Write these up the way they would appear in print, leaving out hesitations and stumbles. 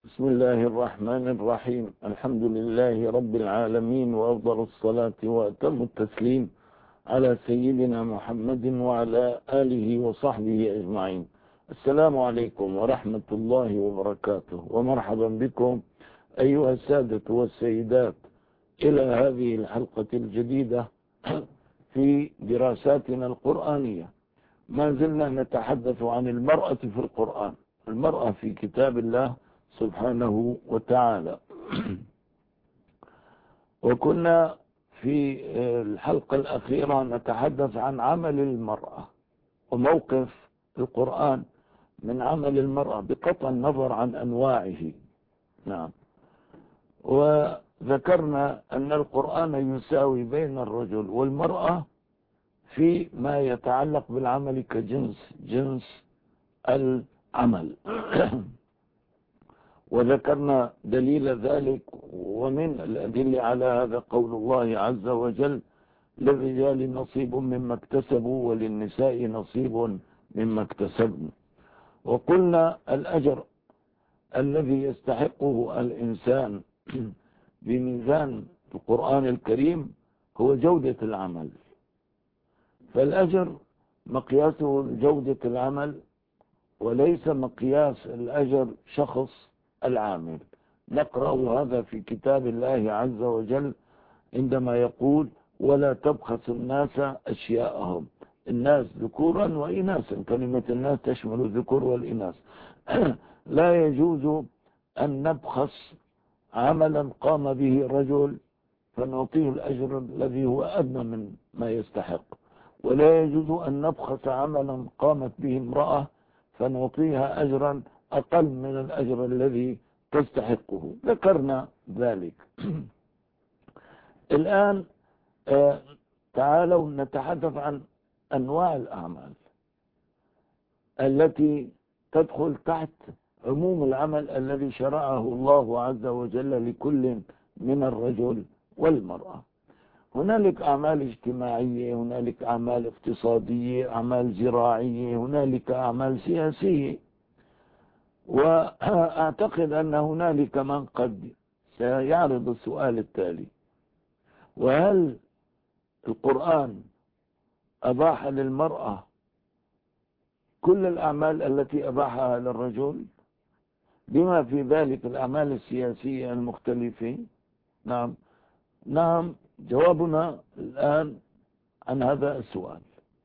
بسم الله الرحمن الرحيم. الحمد لله رب العالمين، وأفضل الصلاة وأتم التسليم على سيدنا محمد وعلى آله وصحبه أجمعين. السلام عليكم ورحمة الله وبركاته، ومرحبا بكم أيها السادة والسيدات إلى هذه الحلقة الجديدة في دراساتنا القرآنية. ما زلنا نتحدث عن المرأة في القرآن، المرأة في كتاب الله سبحانه وتعالى. وكنا في الحلقة الأخيرة نتحدث عن عمل المرأة وموقف القرآن من عمل المرأة بقطع النظر عن أنواعه. نعم. وذكرنا أن القرآن يساوي بين الرجل والمرأة في ما يتعلق بالعمل كجنس العمل. وذكرنا دليل ذلك، ومن الأدلة على هذا قول الله عز وجل: للرجال نصيب مما اكتسبوا وللنساء نصيب مما اكتسبن. وقلنا الأجر الذي يستحقه الإنسان بميزان القرآن الكريم هو جودة العمل، فالأجر مقياسه جودة العمل وليس مقياس الأجر شخص العامل. نقرأ هذا في كتاب الله عز وجل عندما يقول: ولا تبخس الناس أشياءهم. الناس ذكورا وإناثا، كلمة الناس تشمل الذكور والإناث. لا يجوز أن نبخس عملا قام به رجل فنعطيه الأجر الذي هو أدنى من ما يستحق، ولا يجوز أن نبخس عملا قامت به امرأة فنعطيها أجرا أقل من الأجر الذي تستحقه. ذكرنا ذلك. الآن تعالوا نتحدث عن أنواع الأعمال التي تدخل تحت عموم العمل الذي شرعه الله عز وجل لكل من الرجل والمرأة. هنالك أعمال اجتماعية، هنالك أعمال اقتصادية، أعمال زراعية، هنالك أعمال سياسية. وأعتقد أن هنالك من قد سيعرض السؤال التالي: وهل القرآن أباح للمرأة كل الأعمال التي أباحها للرجل، بما في ذلك الأعمال السياسية المختلفة؟ نعم. جوابنا الآن عن هذا السؤال: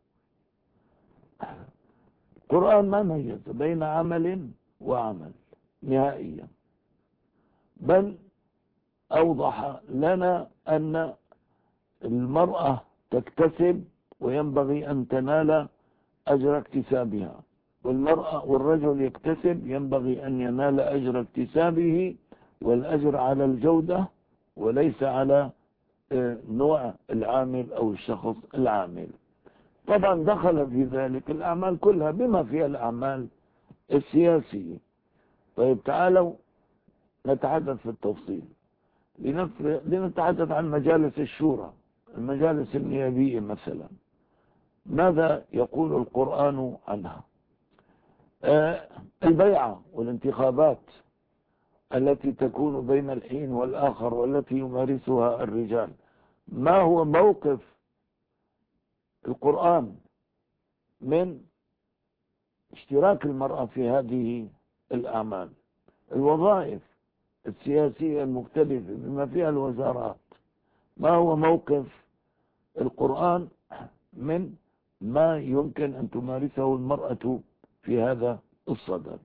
القرآن ما ميز بين عمل وعمل نهائيا، بل أوضح لنا أن المرأة تكتسب وينبغي أن تنال أجر اكتسابها، والرجل يكتسب ينبغي أن ينال أجر اكتسابه، والأجر على الجودة وليس على نوع العامل أو الشخص العامل. طبعا دخل في ذلك الأعمال كلها بما فيها الأعمال السياسية. طيب تعالوا نتحدث في التفصيل. لنتحدث عن مجالس الشورى، المجالس النيابية مثلا. ماذا يقول القرآن عنها؟ البيعة والانتخابات التي تكون بين الحين والآخر والتي يمارسها الرجال، ما هو موقف القرآن من اشتراك المرأة في هذه الأعمال؟ الوظائف السياسية المختلفة بما فيها الوزارات، ما هو موقف القرآن من ما يمكن أن تمارسه المرأة في هذا الصدد؟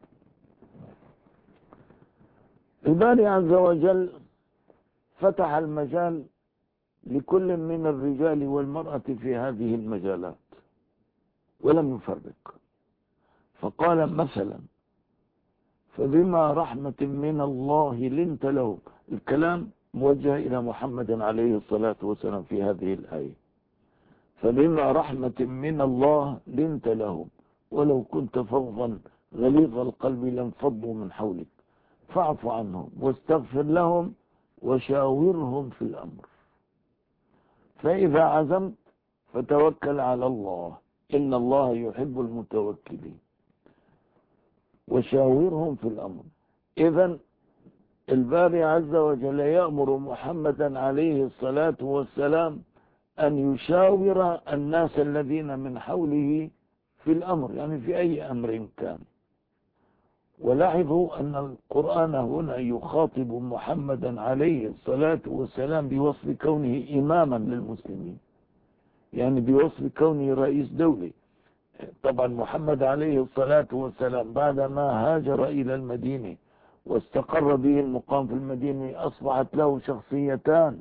الباري عز وجل فتح المجال لكل من الرجال والمرأة في هذه المجالات ولم يفرق، فقال مثلا: فبما رحمة من الله لنت لهم. الكلام موجه إلى محمد عليه الصلاة والسلام في هذه الآية: فبما رحمة من الله لنت لهم ولو كنت فظا غليظ القلب لانفضوا من حولك فاعف عنهم واستغفر لهم وشاورهم في الأمر فإذا عزمت فتوكل على الله إن الله يحب المتوكلين وشاورهم في الأمر. إذن الباري عز وجل يأمر محمدا عليه الصلاة والسلام أن يشاور الناس الذين من حوله في الأمر، يعني في أي أمر كان. ولاحظوا أن القرآن هنا يخاطب محمدا عليه الصلاة والسلام بوصف كونه إماما للمسلمين، يعني بوصف كونه رئيس دولة. طبعا محمد عليه الصلاة والسلام بعدما هاجر إلى المدينة واستقر به المقام في المدينة أصبحت له شخصيتان: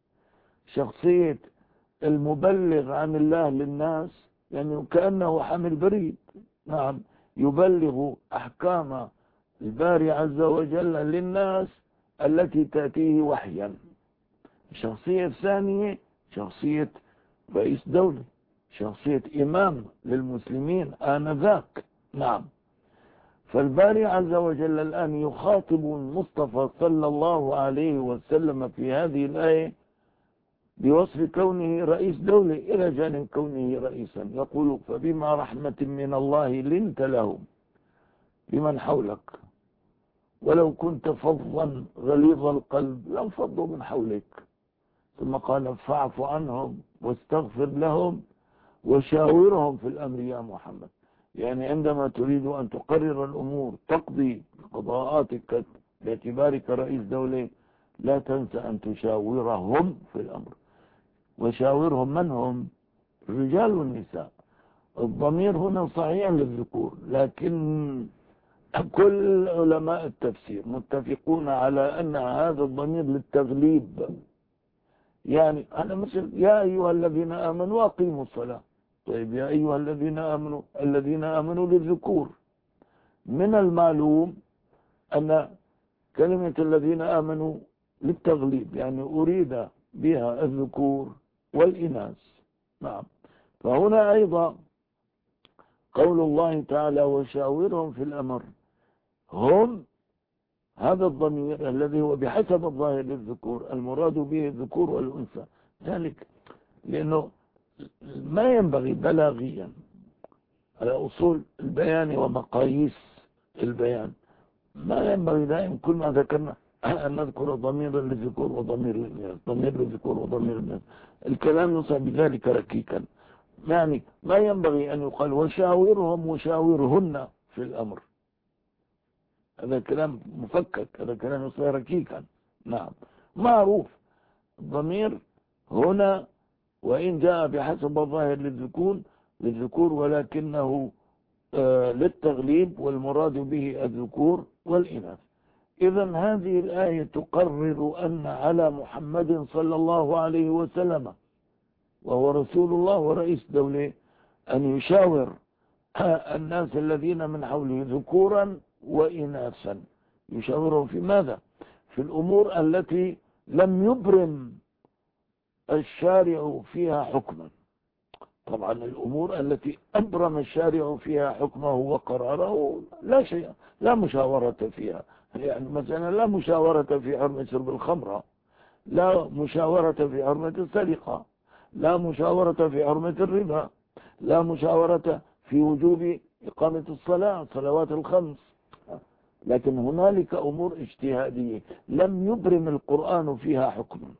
شخصية المبلغ عن الله للناس، يعني كأنه حامل بريد، نعم، يبلغ أحكام الباري عز وجل للناس التي تأتيه وحيا. الشخصية الثانية شخصية رئيس دولة، شخصية إمام للمسلمين آنذاك. نعم. فالباري عز وجل الآن يخاطب المصطفى صلى الله عليه وسلم في هذه الآية بوصف كونه رئيس دولة إلى جانب كونه رئيسا. يقول: فبما رحمة من الله لنت لهم بمن حولك ولو كنت فظا غليظ القلب لانفضوا من حولك. ثم قال: فاعف عنهم واستغفر لهم وشاورهم في الأمر يا محمد. يعني عندما تريد أن تقرر الأمور، تقضي قضاءاتك باعتبارك رئيس دولة، لا تنسى أن تشاورهم في الأمر. وشاورهم من هم؟ الرجال والنساء. الضمير هنا صحيح للذكور، لكن كل علماء التفسير متفقون على أن هذا الضمير للتغليب. يعني أنا مثل يا أيها الذين آمنوا أقيموا الصلاة. طيب يا أيها الذين آمنوا للذكور. من المعلوم أن كلمة الذين آمنوا للتغليب، يعني أريد بها الذكور والإناث. نعم. فهنا أيضا قول الله تعالى: وشاورهم في الأمر، هم هذا الضمير الذي هو بحسب الظاهر للذكور، المراد به الذكور والأنثى. ذلك لأنه ما ينبغي بلاغيا على أصول البيان ومقاييس البيان، ما ينبغي دائما كل ما ذكرنا أن نذكر ضمير للذكور وضمير للإناث، ضمير للذكور وضمير للإناث. الكلام يصبح بذلك ركيكا. يعني ما ينبغي أن يقال وشاورهم وشاورهن في الأمر. هذا كلام مفكك، هذا كلام يصبح ركيكا. نعم. معروف الضمير هنا وإن جاء بحسب الظاهر للذكور ولكنه للتغليب، والمراد به الذكور والإناث. إذن هذه الآية تقرر أن على محمد صلى الله عليه وسلم، وهو رسول الله ورئيس دولة، أن يشاور الناس الذين من حوله ذكورا وإناثا. يشاورهم في ماذا؟ في الأمور التي لم يبرم الشارع فيها حكما. طبعا الأمور التي أبرم الشارع فيها حكمه وقراره لا شيء، لا مشاورة فيها. يعني مثلا لا مشاورة في حرمة شرب الخمرة، لا مشاورة في حرمة السرقة، لا مشاورة في حرمة الربا، لا مشاورة في وجوب إقامة الصلوات الخمس. لكن هنالك أمور اجتهادية لم يبرم القرآن فيها حكما،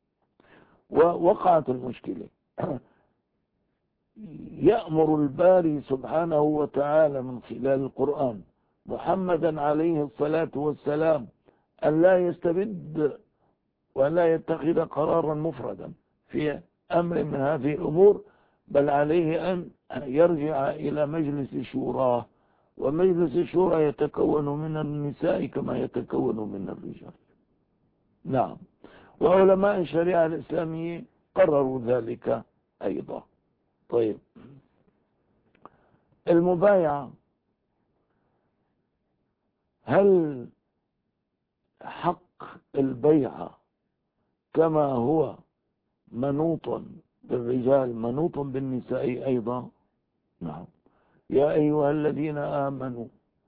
ووقعت المشكلة. يأمر الباري سبحانه وتعالى من خلال القرآن محمدا عليه الصلاة والسلام أن لا يستبد ولا يتخذ قرارا مفردا في أمر من هذه الأمور، بل عليه أن يرجع إلى مجلس الشورى، ومجلس الشورى يتكون من النساء كما يتكون من الرجال. نعم. وعلماء الشريعة الإسلامية قرروا ذلك أيضا. طيب، المبايعة، هل حق البيعة كما هو منوط بالرجال منوط بالنساء أيضا؟ نعم. يا أيها الذين آمنوا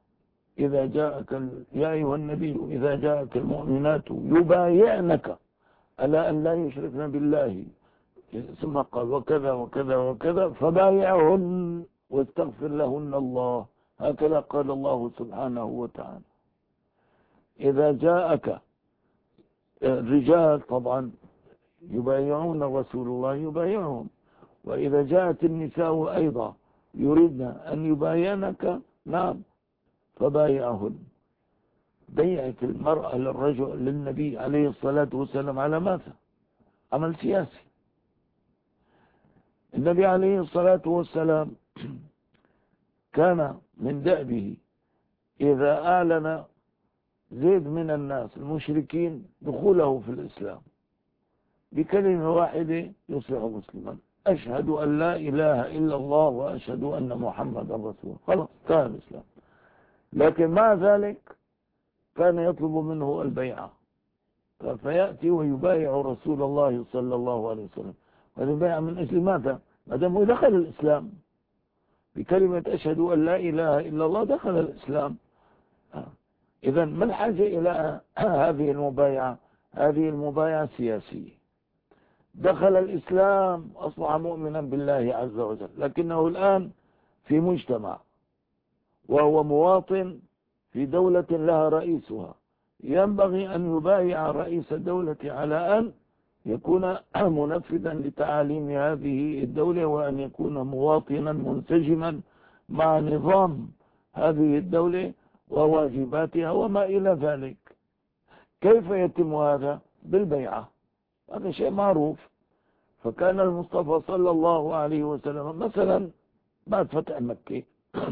يا أيها النبي إذا جاءك المؤمنات يبايعنك على أن لا يشركن بالله، ثم قال وكذا وكذا وكذا فبايعهن واستغفر لهن الله. هكذا قال الله سبحانه وتعالى. إذا جاءك الرجال طبعا يبايعون رسول الله يبايعهم، وإذا جاءت النساء أيضا يريدن أن يبايعنك نعم فبايعهن. بيعة المرأة للرجل للنبي عليه الصلاة والسلام على ماذا؟ عمل سياسي. النبي عليه الصلاة والسلام كان من دأبه إذا أعلن زيد من الناس المشركين دخوله في الإسلام بكلمة واحدة يصبح مسلما، أشهد أن لا إله إلا الله وأشهد أن محمد رسول، خلاص انتهى الإسلام. لكن مع ذلك كان يطلب منه البيعة، فيأتي ويبايع رسول الله صلى الله عليه وسلم. هذا البيعة من أجل ماذا؟ ما دام دخل الإسلام بكلمة أشهد أن لا إله إلا الله دخل الإسلام. إذا ما الحاجة إلى هذه المبايعة؟ هذه المبايعة سياسية. دخل الإسلام أصبح مؤمنا بالله عز وجل، لكنه الآن في مجتمع وهو مواطن في دولة لها رئيسها، ينبغي أن يبايع رئيس الدولة على أن يكون منفذا لتعاليم هذه الدولة، وأن يكون مواطنا منسجما مع نظام هذه الدولة وواجباتها وما إلى ذلك. كيف يتم هذا؟ بالبيعة، هذا شيء معروف. فكان المصطفى صلى الله عليه وسلم مثلا بعد فتح مكة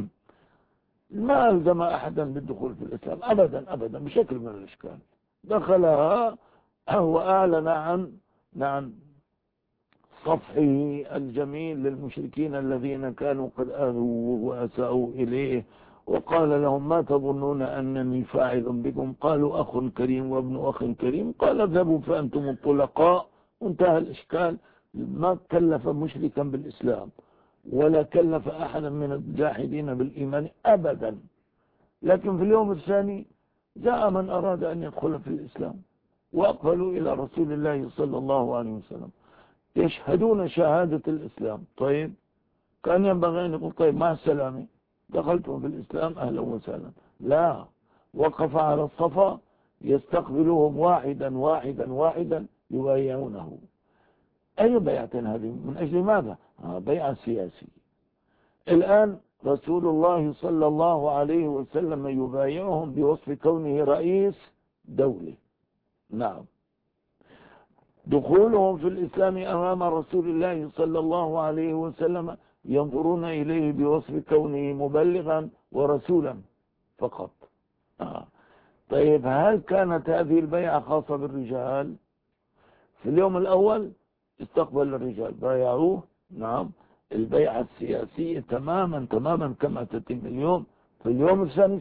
ما ألزم أحدا بالدخول في الإسلام أبدا أبدا بشكل من الأشكال، دخلها وأعلن عن صفحه الجميل للمشركين الذين كانوا قد آذوه وأساءوا إليه، وقال لهم ما تظنون أنني فاعل بكم؟ قالوا أخ كريم وابن أخ كريم، قال اذهبوا فأنتم الطلقاء، انتهى الإشكال. ما كلف مشركا بالإسلام ولا كلف أحدا من الجاحدين بالإيمان أبدا. لكن في اليوم الثاني جاء من أراد أن يدخل في الإسلام وأقبلوا إلى رسول الله صلى الله عليه وسلم يشهدون شهادة الإسلام. طيب كان ينبغي أن يقول طيب مع السلامة دخلتم في الإسلام أهلا وسهلا. لا، وقف على الصفا يستقبلهم واحدا واحدا واحدا يبايعونه. أي بيعة هذه؟ من أجل ماذا؟ بيعة سياسية. الآن رسول الله صلى الله عليه وسلم يبايعهم بوصف كونه رئيس دولة. نعم، دخولهم في الإسلام أمام رسول الله صلى الله عليه وسلم ينظرون إليه بوصف كونه مبلغا ورسولا فقط. طيب هل كانت هذه البيعة خاصة بالرجال؟ في اليوم الأول استقبل الرجال بايعوه، نعم، البيعة السياسية تماما تماما كما تتم اليوم. في اليوم الثاني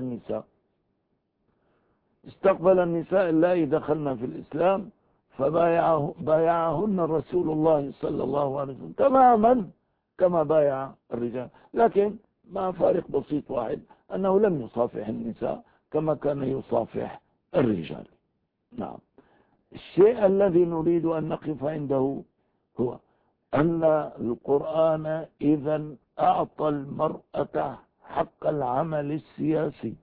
استقبل النساء اللائي دخلنا في الإسلام فبايعهن رسول الله صلى الله عليه وسلم تماما كما بايع الرجال، لكن مع فارق بسيط واحد، أنه لم يصافح النساء كما كان يصافح الرجال. نعم، الشيء الذي نريد أن نقف عنده هو أن القرآن إذا أعطى المرأة حق العمل السياسي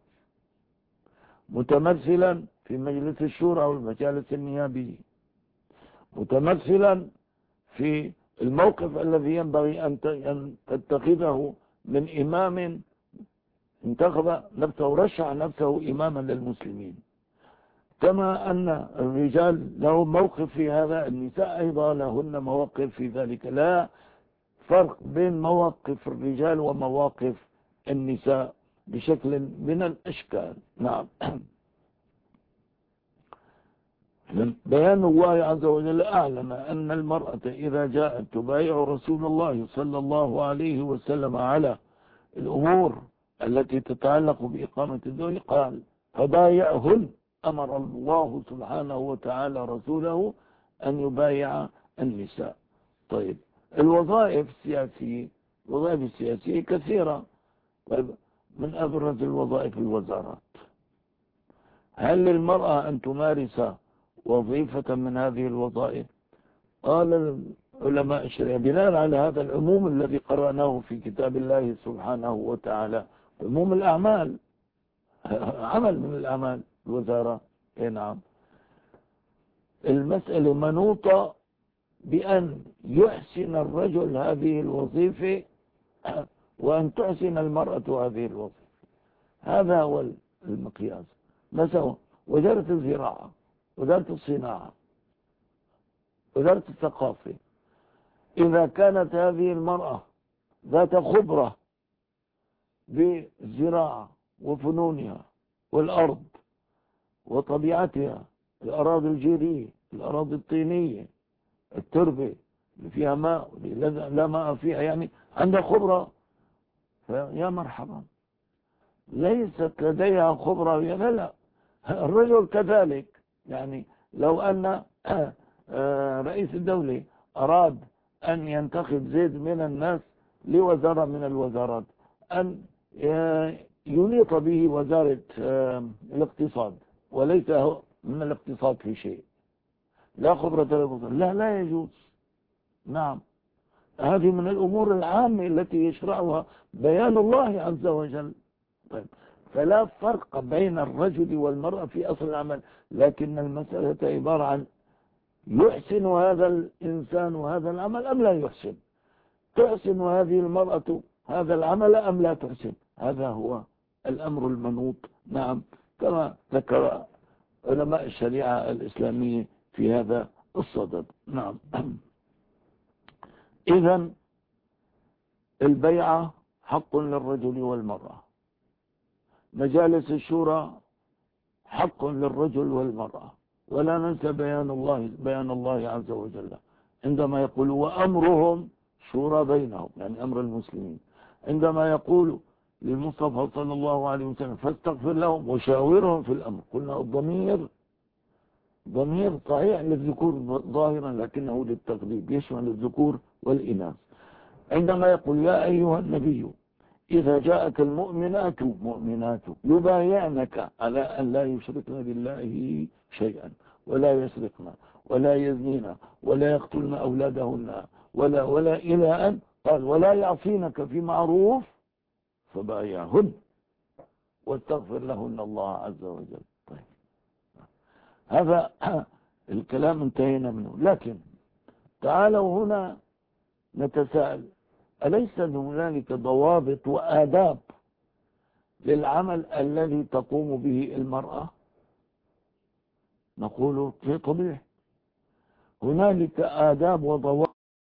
متمثلا في مجلس الشورى والمجالس النيابية، متمثلا في الموقف الذي ينبغي أن تتخذه من إمام انتخب نفسه رشح نفسه إماما للمسلمين. كما أن الرجال لهم موقف في هذا، النساء أيضا لهن مواقف في ذلك. لا فرق بين مواقف الرجال ومواقف النساء بشكل من الأشكال. نعم. بيان الله عز وجل أعلم أن المرأة إذا جاءت تبايع رسول الله صلى الله عليه وسلم على الأمور التي تتعلق بإقامة الدولة قال فبايعهن. أمر الله سبحانه وتعالى رسوله أن يبايع النساء. طيب الوظائف السياسية كثيرة. طيب من أبرز الوظائف الوزارات. هل للمرأة أن تمارس وظيفة من هذه الوظائف؟ قال العلماء الشرعية بناء على هذا العموم الذي قرأناه في كتاب الله سبحانه وتعالى، عموم الأعمال، عمل من الأعمال الوزارة. نعم. المسألة منوطة بأن يحسن الرجل هذه الوظيفة وأن تحسن المرأة هذه الوظيفة. هذا هو المقياس. مثلا وزارة الزراعة، وزارة الصناعة، وزارة الثقافة، إذا كانت هذه المرأة ذات خبرة بالزراعة وفنونها والأرض وطبيعتها، الأراضي الجيرية، الأراضي الطينية، التربة اللي فيها ماء لا ماء فيها، يعني عندها خبرة، يا مرحبا. ليست لديها خبرة، لا لا، الرجل كذلك. يعني لو أن رئيس الدولة أراد أن ينتخب زيد من الناس لوزارة من الوزارات، أن ينيط به وزارة الاقتصاد، وليس من الاقتصاد في شيء، لا خبرة له، لا يجوز. نعم. هذه من الأمور العامة التي يشرعها بيان الله عز وجل. طيب، فلا فرق بين الرجل والمرأة في أصل العمل، لكن المسألة عبارة عن يحسن هذا الإنسان وهذا العمل أم لا يحسن، تحسن هذه المرأة هذا العمل أم لا تحسن. هذا هو الأمر المنوط. نعم، كما ذكر علماء الشريعة الإسلامية في هذا الصدد. نعم. إذن البيعة حق للرجل والمرأة، مجالس الشورى حق للرجل والمرأة. ولا ننسى بيان الله عز وجل عندما يقول وأمرهم شورى بينهم، يعني أمر المسلمين، عندما يقول للمصطفى صلى الله عليه وسلم فاستغفر لهم وشاورهم في الأمر. قلنا الضمير ضمير صحيح للذكور ظاهرا، لكنه للتغليب يشمل الذكور والإناث. عندما يقول يا أيها النبي إذا جاءك مؤمنات يبايعنك على أن لا يشركن بالله شيئا، ولا يسرقن، ولا يزنين، ولا يقتلن أولادهن، ولا إلى أن قال ولا يعصينك في معروف فبايعهن واستغفر لهن الله عز وجل. طيب، هذا الكلام انتهينا منه. لكن تعالوا هنا نتساءل، أليس هنالك ضوابط وآداب للعمل الذي تقوم به المرأة؟ نقول شيء طبيعي، هنالك آداب وضوابط